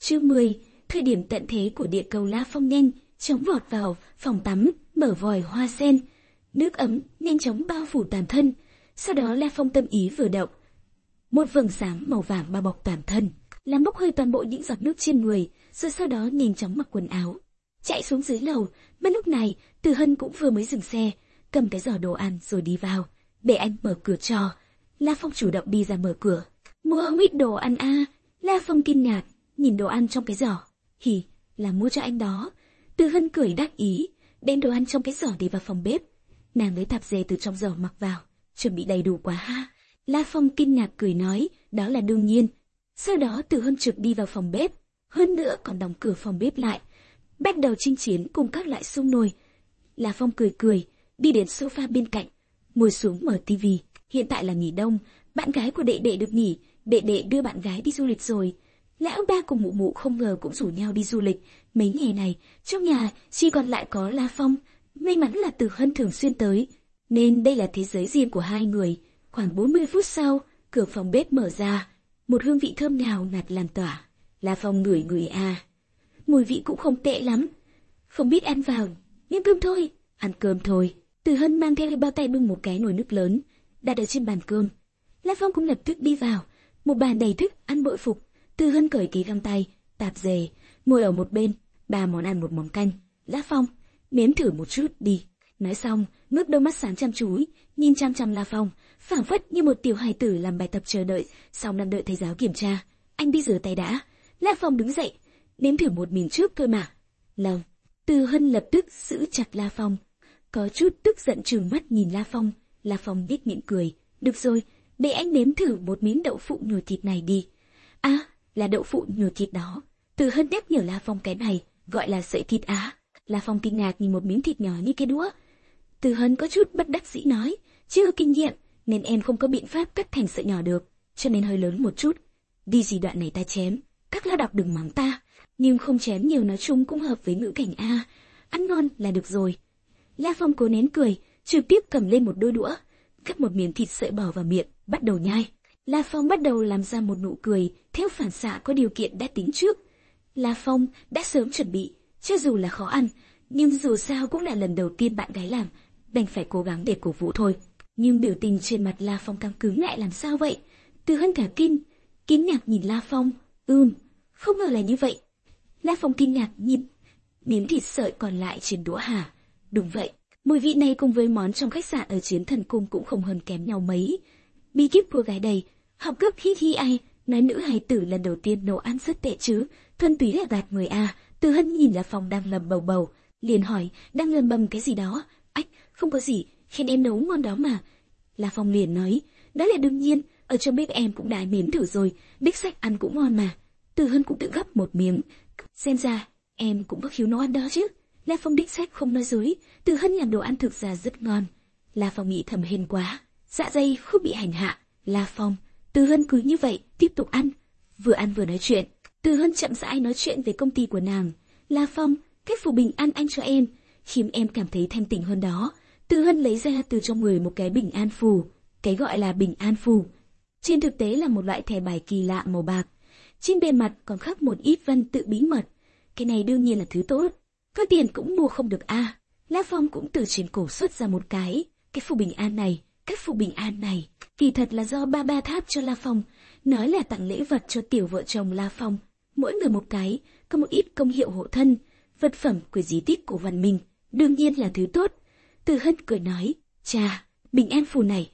Chương 10, thời điểm tận thế của địa cầu. La Phong nhanh chóng vọt vào phòng tắm, mở vòi hoa sen. Nước ấm nhanh chóng bao phủ toàn thân. Sau đó La Phong tâm ý vừa động, một vầng sáng màu vàng bao bọc toàn thân, làm bốc hơi toàn bộ những giọt nước trên người, rồi sau đó nhanh chóng mặc quần áo, chạy xuống dưới lầu. Mà lúc này, Từ Hân cũng vừa mới dừng xe, cầm cái giỏ đồ ăn rồi đi vào. Để anh mở cửa cho. La Phong chủ động đi ra mở cửa. Mua không ít đồ ăn à? La Phong kinh ngạc, nhìn đồ ăn trong cái giỏ. Hỉ, là mua cho anh đó. Từ Hân cười đắc ý, đem đồ ăn trong cái giỏ đi vào phòng bếp. Nàng lấy tạp dề từ trong giỏ mặc vào, chuẩn bị đầy đủ quá ha. La Phong kinh ngạc cười nói, đó là đương nhiên. Sau đó Từ Hân trực đi vào phòng bếp, hơn nữa còn đóng cửa phòng bếp lại, bắt đầu chinh chiến cùng các loại xung nồi. La Phong cười cười, đi đến sofa bên cạnh, ngồi xuống mở tivi. Hiện tại là nghỉ đông, bạn gái của đệ đệ được nghỉ, đệ đệ đưa bạn gái đi du lịch rồi. Lão ba cùng mụ mụ không ngờ cũng rủ nhau đi du lịch. Mấy ngày này, trong nhà chỉ còn lại có La Phong. May mắn là Từ Hân thường xuyên tới, nên đây là thế giới riêng của hai người. Khoảng 40 phút sau, cửa phòng bếp mở ra, một hương vị thơm ngào ngạt lan tỏa. La Phong ngửi ngửi mùi vị cũng không tệ lắm. Không biết ăn vào, nhưng cơm thôi, ăn cơm thôi. Từ Hân mang theo bao tay bưng một cái nồi nước lớn, đặt ở trên bàn cơm. La Phong cũng lập tức đi vào, một bàn đầy thức ăn bội phục. Từ Hân cởi ký găng tay, tạp dề, ngồi ở một bên, 3 món ăn 1 món canh. La Phong, nếm thử một chút đi. Nói xong, ngước đôi mắt sáng chăm chú, nhìn chăm chăm La Phong, phảng phất như một tiểu hài tử làm bài tập chờ đợi, xong đang đợi thầy giáo kiểm tra. Anh đi rửa tay đã. La Phong đứng dậy, nếm thử một miếng trước thôi mà. Lòng. Từ Hân lập tức giữ chặt La Phong, có chút tức giận trừng mắt nhìn La Phong. La Phong nhếch miệng cười. Được rồi, để anh nếm thử một miếng đậu phụ nhồi thịt này đi. À, là đậu phụ nhồi thịt đó. Từ Hân nhắc nhở La Phong cái này gọi là sợi thịt á. La Phong kinh ngạc nhìn một miếng thịt nhỏ như cái đũa. Từ Hân có chút bất đắc dĩ nói, chưa kinh nghiệm nên em không có biện pháp cắt thành sợi nhỏ được, cho nên hơi lớn một chút. Đi gì đoạn này ta chém, các lao đọc đừng mắng ta, nhưng không chém nhiều nói chung cũng hợp với ngữ cảnh a. Ăn ngon là được rồi. La Phong cố nén cười, trực tiếp cầm lên một đôi đũa, cắt một miếng thịt sợi bỏ vào miệng, bắt đầu nhai. La Phong bắt đầu làm ra một nụ cười, theo phản xạ có điều kiện đã tính trước. La Phong đã sớm chuẩn bị, cho dù là khó ăn, nhưng dù sao cũng là lần đầu tiên bạn gái làm, đành phải cố gắng để cổ vũ thôi. Nhưng biểu tình trên mặt La Phong căng cứng lại làm sao vậy? Từ Hân cả kinh ngạc nhìn La Phong. Không ngờ là như vậy. La Phong kinh ngạc nhìn miếng thịt sợi còn lại trên đũa hả? Đúng vậy, mùi vị này cùng với món trong khách sạn ở Chiến Thần Cung cũng không hơn kém nhau mấy. Bí kíp cô gái đầy, học cấp hi ai, nói nữ hài tử lần đầu tiên nấu ăn rất tệ chứ, thuần túy là gạt người à. Từ Hân nhìn La Phong đang lầm bầu, liền hỏi, đang lầm bầm cái gì đó? Ách, không có gì, khen em nấu ngon đó mà. La Phong liền nói, đó là đương nhiên, ở trong bếp em cũng đã nếm thử rồi, đích sách ăn cũng ngon mà. Từ Hân cũng tự gấp một miếng, xem ra em cũng có khiếu nấu ăn đó chứ. La Phong đích sách không nói dối, Từ Hân làm đồ ăn thực ra rất ngon. La Phong nghĩ thầm hên quá, dạ dày không bị hành hạ. La Phong, Từ Hân cứ như vậy tiếp tục ăn vừa nói chuyện. Từ Hân chậm rãi nói chuyện về công ty của nàng. La Phong, cái phù bình an anh cho em, khiến em cảm thấy thanh tỉnh hơn đó. Từ Hân lấy ra từ trong người một cái bình an phù. Cái gọi là bình an phù, trên thực tế là một loại thẻ bài kỳ lạ màu bạc. Trên bề mặt còn khắc một ít văn tự bí mật. Cái này đương nhiên là thứ tốt, có tiền cũng mua không được a. La Phong cũng từ trên cổ xuất ra một cái phù bình an này. Cái phù bình an này kỳ thật là do ba tháp cho La Phong, nói là tặng lễ vật cho tiểu vợ chồng La Phong, mỗi người một cái, có một ít công hiệu hộ thân, vật phẩm của di tích của văn minh, đương nhiên là thứ tốt. Từ Hân cười nói, bình an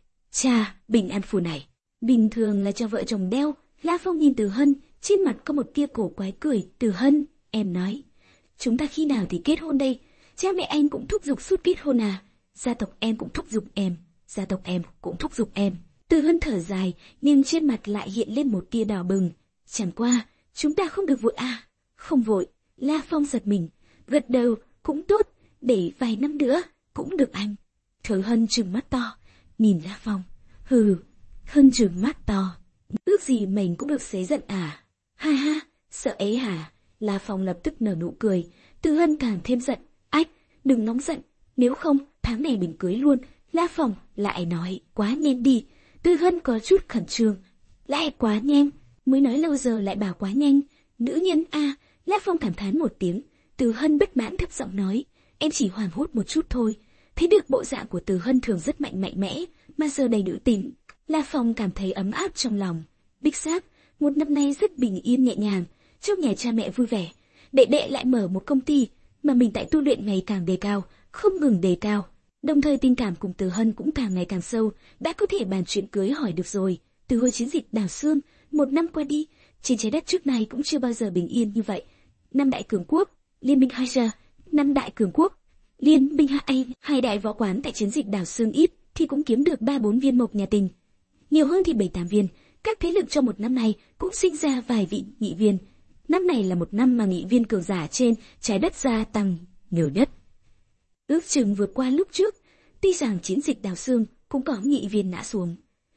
phù này, bình thường là cho vợ chồng đeo. La Phong nhìn Từ Hân, trên mặt có một tia cổ quái cười. Từ Hân, em nói, chúng ta khi nào thì kết hôn đây? Cha mẹ anh cũng thúc giục suốt kết hôn à? Gia tộc em cũng thúc giục em, gia tộc em cũng thúc giục em. Từ Hân thở dài, nhưng trên mặt lại hiện lên một tia đỏ bừng. Chẳng qua, chúng ta không được vội à? Không vội. La Phong giật mình, gật đầu, cũng tốt, để vài năm nữa, cũng được anh. Từ Hân trừng mắt to, nhìn La Phong. Hân trừng mắt to, ước gì mình cũng được xế giận à? Ha ha, sợ ấy hả? La Phong lập tức nở nụ cười. Từ Hân càng thêm giận. Ách, đừng nóng giận, nếu không tháng này mình cưới luôn. La Phong lại nói, quá nhanh đi. Từ Hân có chút khẩn trương. Lại quá nhanh, mới nói lâu giờ lại bảo quá nhanh. Nữ nhân a, La Phong cảm thán một tiếng. Từ Hân bất mãn thấp giọng nói, em chỉ hoảng hốt một chút thôi. Thấy được bộ dạng của Từ Hân thường rất mạnh mẽ, mà giờ đầy nữ tính, La Phong cảm thấy ấm áp trong lòng. Đích xác, một năm nay rất bình yên nhẹ nhàng, trong nhà cha mẹ vui vẻ. Đệ đệ lại mở một công ty, mà mình tại tu luyện ngày càng đề cao, không ngừng đề cao. Đồng thời tình cảm cùng Từ Hân cũng càng ngày càng sâu, đã có thể bàn chuyện cưới hỏi được rồi. Từ hồi chiến dịch Đào Xương, một năm qua đi, trên trái đất trước nay cũng chưa bao giờ bình yên như vậy. Năm đại cường quốc, liên minh Hydra, năm đại cường quốc, liên minh hai đại võ quán tại chiến dịch Đào Xương ít thì cũng kiếm được 3-4 viên mộc nhà tình, nhiều hơn thì 7-8 viên. Các thế lực trong một năm này cũng sinh ra vài vị nghị viên. Năm này là một năm mà nghị viên cường giả trên trái đất gia tăng nhiều nhất, ước chừng vượt qua lúc trước. Tuy rằng chiến dịch Đào Xương cũng có nghị viên ngã xuống,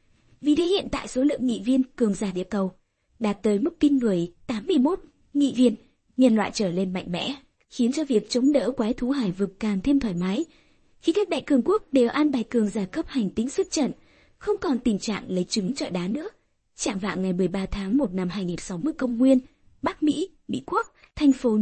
vì thế hiện tại số lượng nghị viên cường giả địa cầu đạt tới mức kinh người 81 nghị viên. Nhân loại trở lên mạnh mẽ, khiến cho việc chống đỡ quái thú hải vực càng thêm thoải mái. Khi các đại cường quốc đều an bài cường giả cấp hành tinh xuất trận, không còn tình trạng lấy trứng trọi đá nữa. Chạm vạng ngày 13 tháng 1 năm 2060 công nguyên, Bắc Mỹ, Mỹ Quốc, thành phố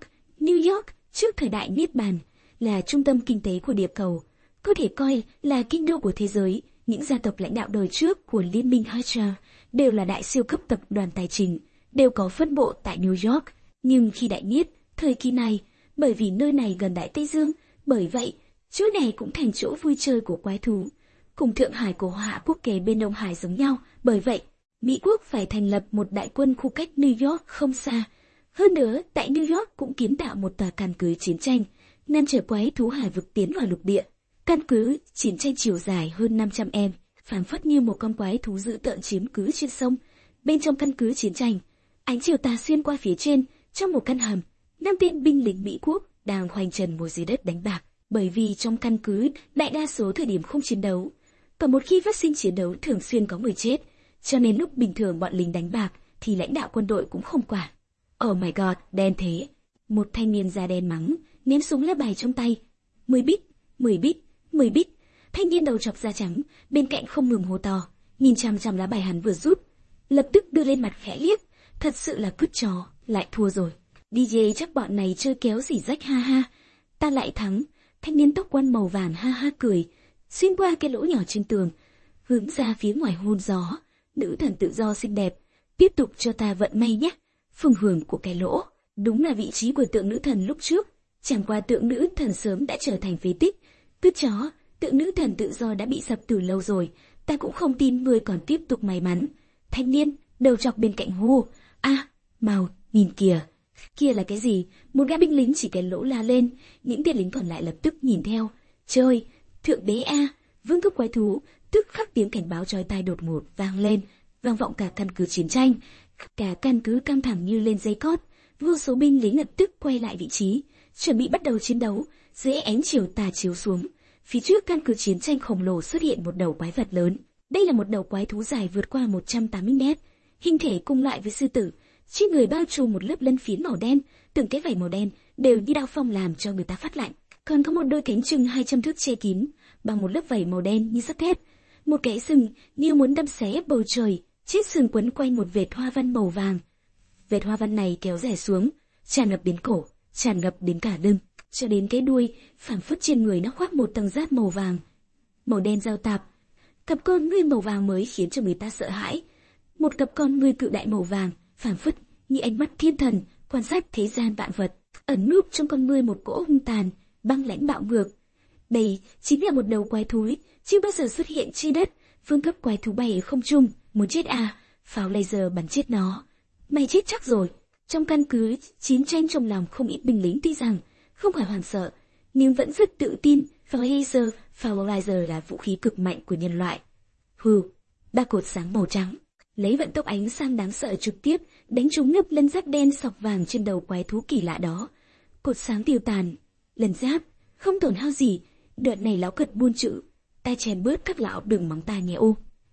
New York trước thời đại Niết Bàn, là trung tâm kinh tế của địa cầu, có thể coi là kinh đô của thế giới. Những gia tộc lãnh đạo đời trước của Liên minh Hydra đều là đại siêu cấp tập đoàn tài chính, đều có phân bộ tại New York. Nhưng khi đại Niết, thời kỳ này, bởi vì nơi này gần Đại Tây Dương, bởi vậy, chỗ này cũng thành chỗ vui chơi của quái thú. Cùng Thượng Hải của Hạ Quốc kề bên Đông Hải giống nhau, bởi vậy, Mỹ Quốc phải thành lập một đại quân khu cách New York không xa. Hơn nữa, tại New York cũng kiến tạo một tòa căn cứ chiến tranh, ngăn trở quái thú hải vực tiến vào lục địa. Căn cứ chiến tranh chiều dài hơn 500 m, phảng phất như một con quái thú dữ tợn chiếm cứ trên sông. Bên trong căn cứ chiến tranh, ánh chiều tà xuyên qua phía trên, trong một căn hầm, 5 tên binh lính Mỹ Quốc đang khoanh chân ngồi dưới đất đánh bạc. Bởi vì trong căn cứ đại đa số thời điểm không chiến đấu, còn một khi phát sinh chiến đấu thường xuyên có người chết, cho nên lúc bình thường bọn lính đánh bạc thì lãnh đạo quân đội cũng không quản. Oh my god, đen thế! Một thanh niên da đen mắng, ném súng lá bài trong tay. 10 bit, 10 bit, 10 bit. Thanh niên đầu chọc da trắng bên cạnh không ngừng hô to, nhìn chằm chằm lá bài hắn vừa rút, lập tức đưa lên mặt khẽ liếc. Thật sự là cứt chó, lại thua rồi. DJ chắc bọn này chơi kéo gì rách ha ha. Ta lại thắng. Thanh niên tóc quăn màu vàng ha ha cười, xuyên qua cái lỗ nhỏ trên tường, hướng ra phía ngoài hôn gió. Nữ thần tự do xinh đẹp, tiếp tục cho ta vận may nhé. Phương hướng của cái lỗ đúng là vị trí của tượng nữ thần lúc trước, chẳng qua tượng nữ thần sớm đã trở thành phế tích. Cứt chó, tượng nữ thần tự do đã bị sập từ lâu rồi, ta cũng không tin ngươi còn tiếp tục may mắn. Thanh niên đầu chọc bên cạnh hô, mau nhìn kìa. Kia là cái gì? Một gã binh lính chỉ cái lỗ la lên, những tên lính còn lại lập tức nhìn theo. Trời, thượng đế a, vương cấp quái thú! Tức khắc tiếng cảnh báo chói tai đột ngột vang lên, vang vọng cả căn cứ chiến tranh. Cả căn cứ căng thẳng như lên dây cót, vô số binh lính lập tức quay lại vị trí, chuẩn bị bắt đầu chiến đấu. Dưới ánh chiều tà chiếu xuống, phía trước căn cứ chiến tranh khổng lồ xuất hiện một đầu quái vật lớn. Đây là một đầu quái thú dài vượt qua 180 mét, hình thể cùng loại với sư tử. Trên người bao trùm một lớp lân phiến màu đen, từng cái vảy màu đen đều như đao phong làm cho người ta phát lạnh. Còn có một đôi cánh chừng 200 thước che kín bằng một lớp vảy màu đen như sắt thép. Một cái sừng như muốn đâm xé bầu trời, chiếc sừng quấn quanh một vệt hoa văn màu vàng. Vệt hoa văn này kéo dài xuống, tràn ngập đến cổ, tràn ngập đến cả lưng, cho đến cái đuôi, phảng phất trên người nó khoác một tầng giáp màu vàng, màu đen giao tạp. Cặp con ngươi màu vàng mới khiến cho người ta sợ hãi. Một cặp con ngươi cự đại màu vàng, phảng phất như ánh mắt thiên thần quan sát thế gian vạn vật, ẩn núp trong con ngươi một cỗ hung tàn, băng lãnh bạo ngược. Đây chính là một đầu quái thú chưa bao giờ xuất hiện trên đất. Vương cấp quái thú bay ở không trung, muốn chết à? Pháo laser bắn chết nó, mày chết chắc rồi. Trong căn cứ chiến tranh, trong lòng không ít binh lính tuy rằng không phải hoảng sợ, nhưng vẫn rất tự tin. Pháo laser là vũ khí cực mạnh của nhân loại. Ba cột sáng màu trắng lấy vận tốc ánh sáng đáng sợ trực tiếp đánh trúng ngập lân giáp đen sọc vàng trên đầu quái thú kỳ lạ đó. Cột sáng tiêu tàn, lân giáp không tổn hao gì. Đợt này lão cật buôn chữ, ta chèn bớt các lão đừng mắng ta nhé ô.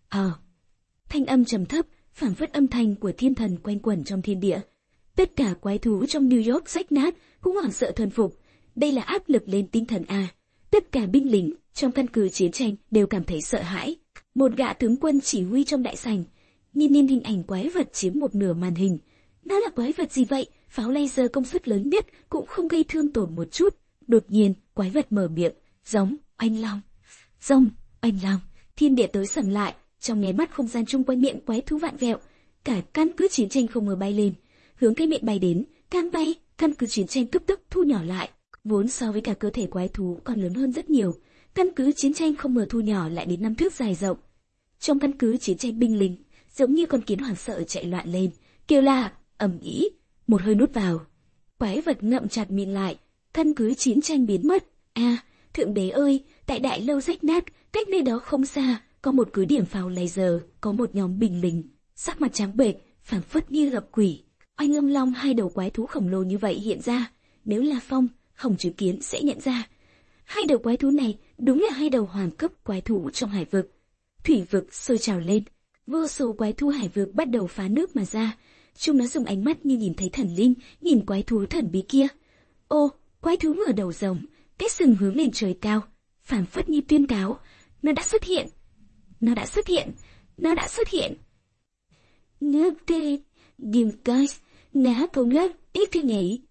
Thanh âm trầm thấp, phảng phất âm thanh của thiên thần quanh quẩn trong thiên địa. Tất cả quái thú trong New York rách nát cũng hoảng sợ thuần phục. Đây là áp lực lên tinh thần a. Tất cả binh lính trong căn cứ chiến tranh đều cảm thấy sợ hãi. Một gã tướng quân chỉ huy trong đại sảnh, nhìn hình ảnh quái vật chiếm một nửa màn hình. Nó là quái vật gì vậy? Pháo laser công suất lớn nhất cũng không gây thương tổn một chút. Đột nhiên, quái vật mở miệng, giống, oanh long. Rông, oanh long, thiên địa tối sầm lại, trong nháy mắt không gian chung quanh miệng quái thú vạn vẹo. Cả căn cứ chiến tranh không ngờ bay lên, hướng cái miệng bay đến, càng bay, căn cứ chiến tranh cấp tốc thu nhỏ lại. Vốn so với cả cơ thể quái thú còn lớn hơn rất nhiều, căn cứ chiến tranh không ngờ thu nhỏ lại đến 5 thước dài rộng. Trong căn cứ chiến tranh binh lính, giống như con kiến hoảng sợ chạy loạn lên, kêu la, ầm ĩ, một hơi nuốt vào. Quái vật ngậm chặt miệng lại, căn cứ chiến tranh biến mất. Thượng đế ơi, tại đại lâu rách nát, cách nơi đó không xa, có một cứ điểm pháo laser, có một nhóm binh lính, sắc mặt trắng bệch, phảng phất như gặp quỷ. Oanh âm long hai đầu quái thú khổng lồ như vậy hiện ra, nếu là Phong, Hồng chứng kiến sẽ nhận ra. Hai đầu quái thú này đúng là hai đầu hoàng cấp quái thú trong hải vực. Thủy vực sôi trào lên, vô số quái thú hải vực bắt đầu phá nước mà ra. Chúng nó dùng ánh mắt như nhìn thấy thần linh, nhìn quái thú thần bí kia. Ô, quái thú ngửa đầu rồng, cái sừng hướng lên trời cao, phảng phất như tuyên cáo, nó đã xuất hiện. Nó đã xuất hiện. Nó đã xuất hiện. Nước tê, ghim guys, ná câu ngất, ít thứ nhảy,